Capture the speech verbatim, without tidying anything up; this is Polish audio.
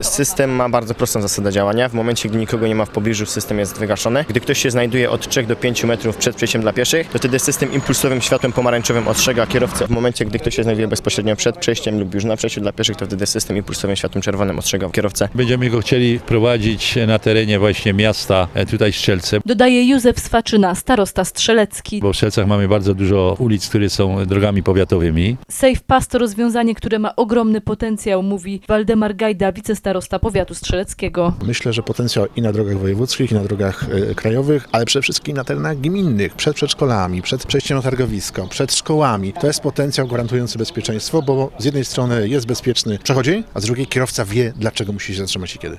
System ma bardzo prostą zasadę działania. W momencie, gdy nikogo nie ma w pobliżu, system jest wygaszony. Gdy ktoś się znajduje od trzech do pięciu metrów przed przejściem dla pieszych, to wtedy system impulsowym światłem pomarańczowym ostrzega kierowcę. W momencie, gdy ktoś się znajduje bezpośrednio przed przejściem lub już na przejściu dla pieszych, to wtedy system impulsowym światłem czerwonym ostrzega kierowcę. Będziemy go chcieli wprowadzić na terenie właśnie miasta, tutaj Strzelce. Dodaje Józef Swaczyna, starosta strzelecki. Bo w Strzelcach mamy bardzo dużo ulic, które są drogami powiatowymi. Safe Pass to rozwiązanie, które ma ogromny potencjał, mówi Waldemar Gajda, wicestarosta powiatu strzeleckiego. Myślę, że potencjał i na drogach wojewódzkich, i na drogach y, krajowych, ale przede wszystkim na terenach gminnych, przed przedszkolami, przed przejściem na targowisko, przed szkołami. To jest potencjał gwarantujący bezpieczeństwo, bo z jednej strony jest bezpieczny przechodzień, a z drugiej kierowca wie, dlaczego musi się zatrzymać i kiedy.